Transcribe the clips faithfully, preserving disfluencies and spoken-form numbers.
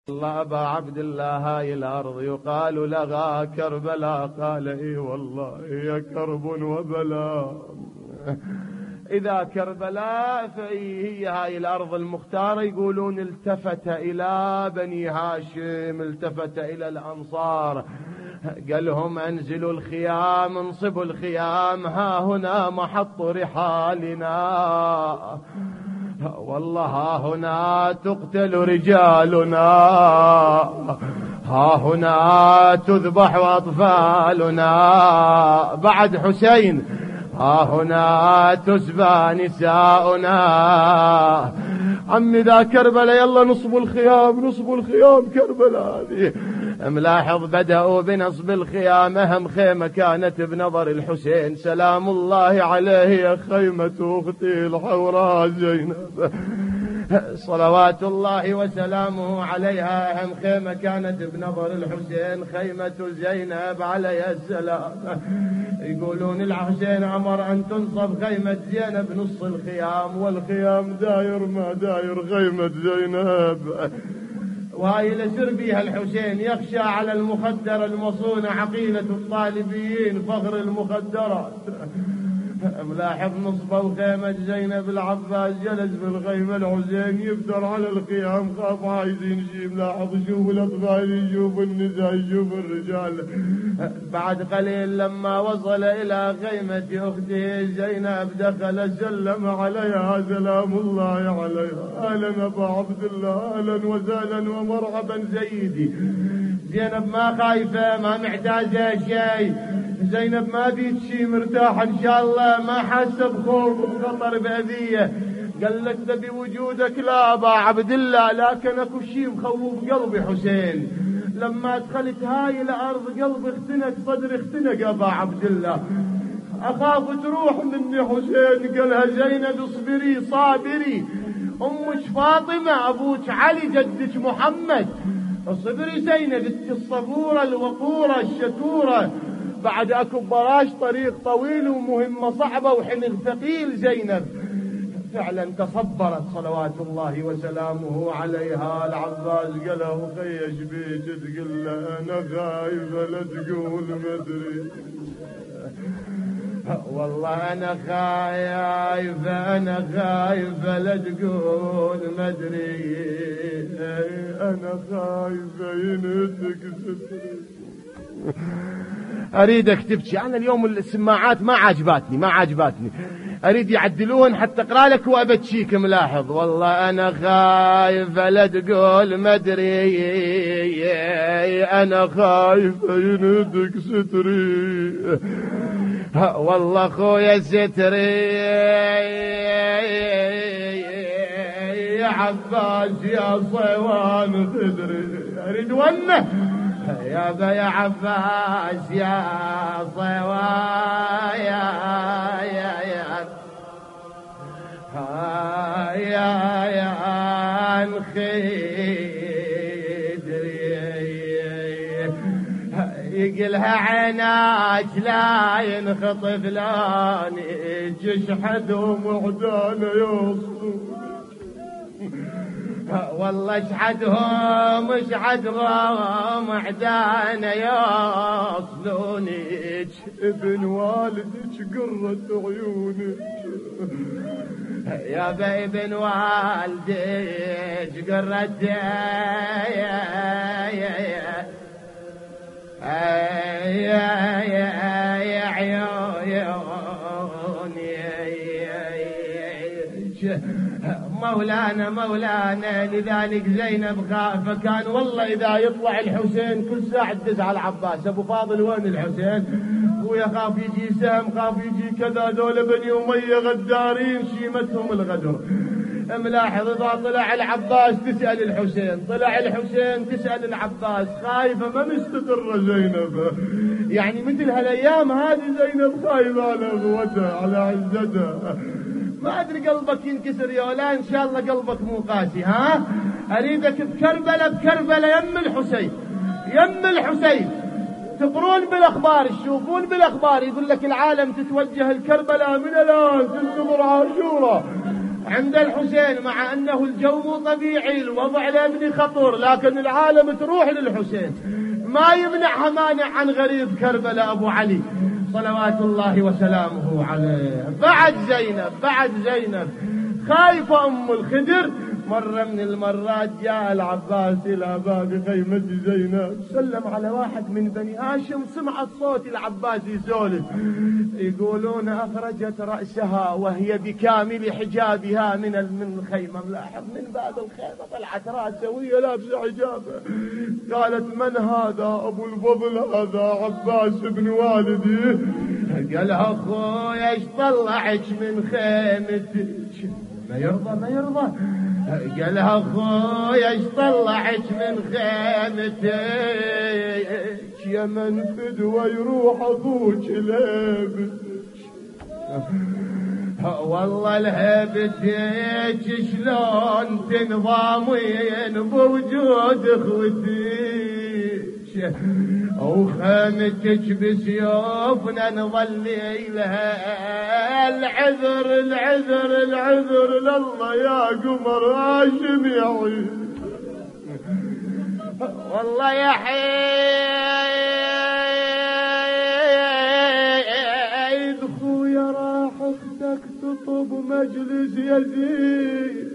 الله أبا عبد الله هاي الأرض يقال لها كربلاء. قال إيه والله هي كرب وبلاء. إذا كربلاء فهي هاي الأرض المختارة. يقولون التفت إلى بني هاشم، التفت إلى الأنصار، قال لهم أنزلوا الخيام، انصبوا الخيام، ها هنا محط رحالنا، والله ها هنا تقتل رجالنا، ها هنا تذبح أطفالنا، بعد حسين ها هنا تسبى نساؤنا. عمي ذا كربلاء يلا نصبوا الخيام، نصبوا الخيام كربلاء هذه. ملاحظ بدأوا بنصب الخيام. أهم خيمة كانت بنظر الحسين سلام الله عليه، خيمة أختي الحوراء زينب صلوات الله وسلامه عليها. أهم خيمة كانت بنظر الحسين خيمة زينب عليها السلام. يقولون الحسين أمر أن تنصب خيمة زينب نص الخيام، والخيام داير ما داير خيمة زينب. وهاي لسر بيها الحسين يخشى على المخدر المصونة، عقيلة الطالبيين فخر المخدرات. ملاحظ نصبوا خيمة زينب العباس جلس بالخيمة، الحسين يفتر على الخيام خاف عايزين شي. ملاحظ يشوف الأطفال يشوف النساء يشوف الرجال. بعد قليل لما وصل إلى خيمة أخته زينب دخل سلم عليها سلام الله عليها. أهلا أبا عبد الله، أهلا وسهلا ومرحبا سيدي. زينب ما خايفة ما معتازة شيء، زينب ما بيت شي، مرتاحة إن شاء الله، ما حاسة بخوف وخطر بأذية. قال لك ده بوجودك لا أبا عبد الله، لكن أكو شي مخوف قلبي حسين. لما دخلت هاي الأرض قلبي اختنق، صدري اختنق أبا عبد الله، أخاف تروح مني حسين. قالها زينب اصبري صابري، أمك فاطمة أبوك علي جدك محمد، اصبري زينب انت الصبورة الوقورة الشكورة، بعد اكو براش طريق طويل ومهمة صعبة وحمل ثقيل. زينب فعلا تصبرت صلوات الله وسلامه عليها. العباس قال له خيش بيك تقول له انا خايفة لا تقول مدري، والله انا خايفة انا خايفة لا تقول مدري، انا خايفة ينتك ستري. اريدك تبكي. انا اليوم السماعات ما عجباتني ما عجباتني اريد يعدلوهن حتى اقرا لك وابكيك. ملاحظ والله انا خايفة لا تقول مدري، انا خايفة ينتك ستري، والله خويا ستري يا عباس يا صوان خدري. اريد ونه يا با يا عباس يا صوان يا يا يا يا يا الخدري. يقلها عيناك لا ينخطف لاني جشحدهم وعدانا يوصلون، والله اشحدهم اشحدهم عدانا يوصلونك، ابن والدك قرة عيونك يا با ابن والدك قرة يا يا يا يا يا عيون مولانا مولانا. لذلك زينب خافة. كان والله إذا يطلع الحسين كل ساعة تزعل العباس، أبو فاضل وين الحسين؟ ويا خاف يجي سهم، خاف يجي كذا، دول بني أمية غدارين شيمتهم الغدر. ملاحظ إذا طلع العباس تسأل الحسين، طلع الحسين تسأل العباس، خايفة ما مستقرة زينب. يعني مثل هالأيام هذه زينب خايفة على قوتها على عزتها. ما أدري قلبك ينكسر يا ولا إن شاء الله قلبك مو قاسي. ها أريدك بكربلة بكربلة يم الحسين يم الحسين. تقرون بالأخبار تشوفون بالأخبار يقول لك العالم تتوجه الكربلاء من الآن تنتظر عاشورا. عند الحسين، مع أنه الجو مو طبيعي، الوضع لابن خطر، لكن العالم تروح للحسين، ما يمنعها مانع عن غريب كربلاء أبو علي صلوات الله وسلامه عليه. بعد زينب بعد زينب خايفة أم الخدر. مرة من المرات جاء العباس إلى باب خيمة زينب، سلم على واحد من بني هاشم، سمعت صوت العباس يسولف، يقولون أخرجت رأسها وهي بكامل حجابها من من الخيمة. ملاحظ من باب الخيمة طلعت رأسها وهي لابسة حجابها. قالت من هذا؟ أبو الفضل هذا عباس بن والدي. قالها أخويا ايش طلعك من خيمتك؟ ما يرضى ما يرضى. قالها أخويا ايش طلعك من خيمتك؟ يا من فدوى يروح أبوك لهبتك. والله لهبتك شلون تنضامين بوجود اخوتك، وخيمتك بسيوفنا نظلي لها العذر العذر العذر لله يا قمر هاشم يعين. والله يا حيد خويا راح اختك تطب مجلس يزيد،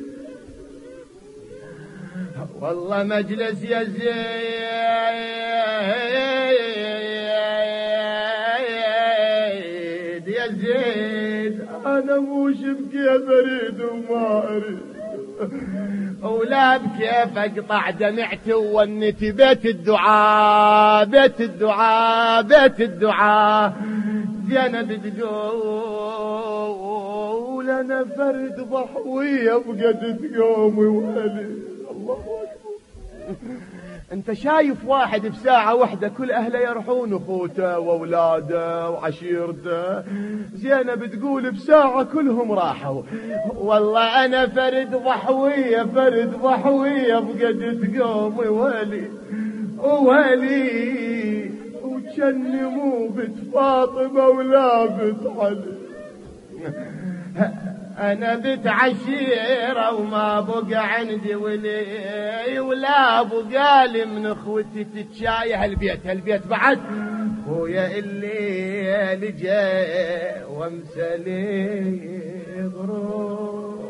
والله مجلس يزيد يزيد. انا مو بكيف اريد وما اريد، ولا بكيف اقطع دمعتي وونتي بيت الدعاء بيت الدعاء بيت الدعاء. زينب تقول انا فرد ضحويه بقد تقومي وهلي. الله اكبر. انت شايف واحد بساعة واحدة كل اهله يرحون، اخوته واولاده وعشيرته. زينب تقول بساعة كلهم راحوا. والله انا فرد ضحوية فرد ضحوية بقد تقومي ولي وولي، وجني مو بنت فاطمة ولا بنت علي. أنا بنت عشيرة وما بقى عندي ولي، ولا بقى لي من أخوتي تتشاي. هالبيت هالبيت بعد خويا اللي لجا وامسلي غرور.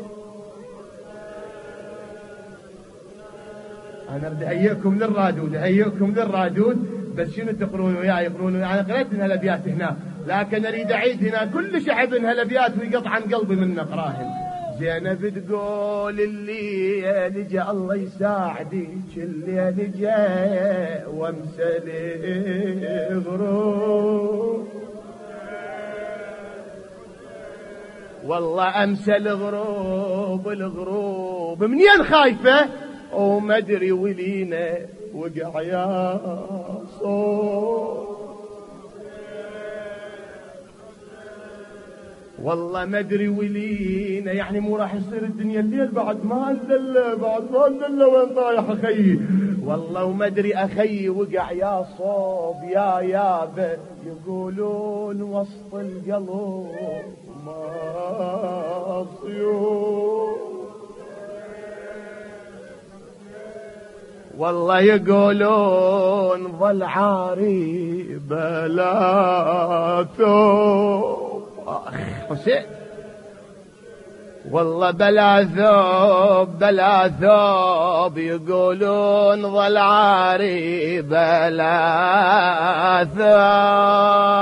أنا بدي أهيئكم للرادود أهيئكم للرادود، بس شنو تقرون وياي يقرون وياي؟ أنا قريت من هالأبيات هنا، لكن أريد أعيد هنا كل شعب من هالأبيات ويقطع عن قلبي من نقراهن. زينب تقول اللي لجا الله يساعدك، اللي لجا وامسلي غروب. والله أمسل غروب الغروب. منين خايفة وما ادري ولينا وقع يا صوت. والله ما ادري ولينا، يعني مو راح يصير الدنيا الليل بعد ما انزل بعد ما انزل وين طايح اخيي. والله وما ادري اخيي وقع يا صوب يا يابه. يقولون وسط القلب ما صيوب. والله يقولون ظل عاري بلا ثوب. اخ حسين والله بلا ثوب بلا ثوب. يقولون ظل عاري بلا ثوب.